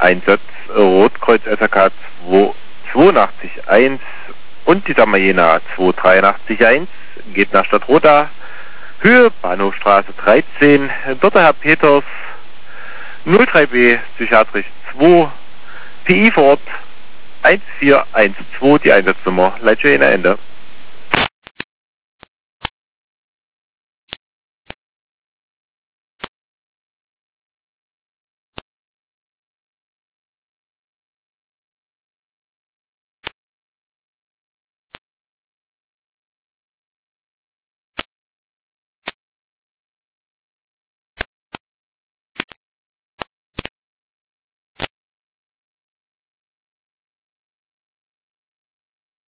Einsatz Rotkreuz SRK 282.1 und die Samayena 283.1 geht nach Stadtroda, Höhe Bahnhofstraße 13, dort der Herr Peters 03B psychiatrisch 2, PI vor Ort 1412, die Einsatznummer. Leitstelle Ende.